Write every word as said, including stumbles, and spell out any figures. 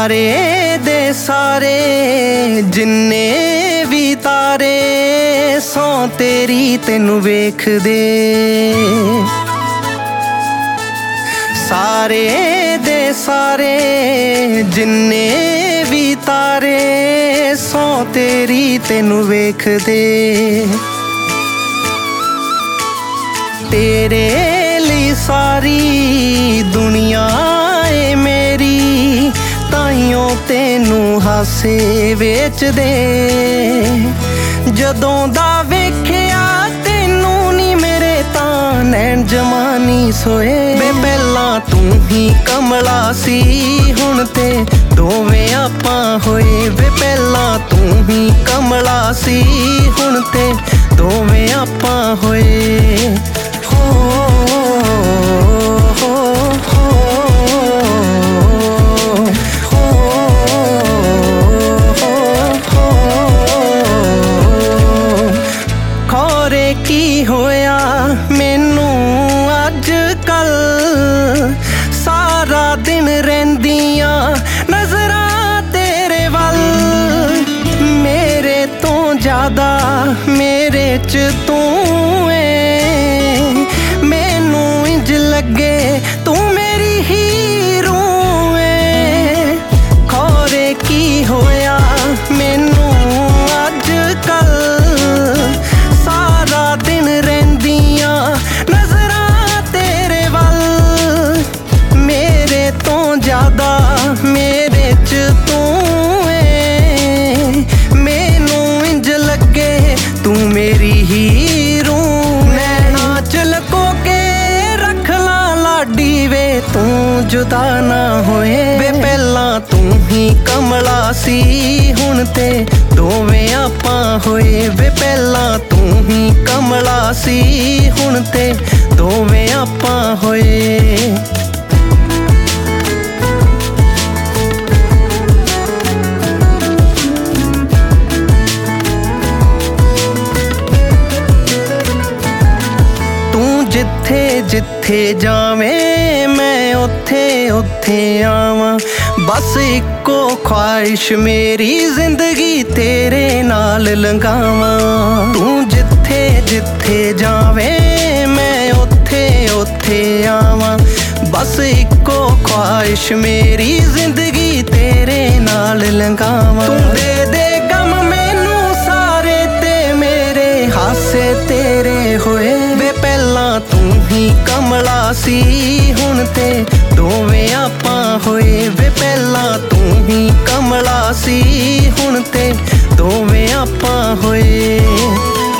सारे दे सारे जिन्ने भी तारे सौ तेरी तैनू वेखदे। सारे दे सारे जिन्ने भी तारे सौ तेरी तैनू वेखदे। तेरे लिए सारी दुनिया है मेरी, ताइयों तेनू हासे वेच दे। जदों दा वेखिया तेनू नी मेरे तां नैन जमानी सोए। वे पहलां तू ही कमला सी हुण ते दोवें आपां होए। वे पहलां तू ही कमला सी हुण ते दोवें आपां होए। खौरे की होया मैनू अज कल, सारा दिन रहिंदियां नजरां तेरे वल। मेरे तो ज्यादा मेरे च तू लगे तू मेरी हीरो है। खौरे की होया मैनू अज कल, सारा दिन रहिंदियां नजरां तेरे वल। मेरे तो ज्यादा मेरे च तू है। मैनू इंज लगे तू मेरी हीरो। नैना च लको के वे तू जुदा ना होए। वे पहलां तू ही कमला सी हुण ते दोवें आपां होए। वे पहलां तू ही कमला सी हुण ते दोवें आपां होए। जिथे जिथे जावें मैं उथे उथे आवां। बस इको ख्वाहिश मेरी जिंदगी तेरे नाल लंघावां। तू जिथे जिथे जावें मैं उथे उथे आवां। बस इको ख्वाहिश मेरी जिंदगी तेरे नाल लंघावां। तू दे दे गम मैनू सारे ते मेरे हासे तेरे होए। वे पहलां तू ही कमला सी हुण ते दोवें आपां होए। वे पहलां तू ही कमला सी हुण ते दोवें आपां होए।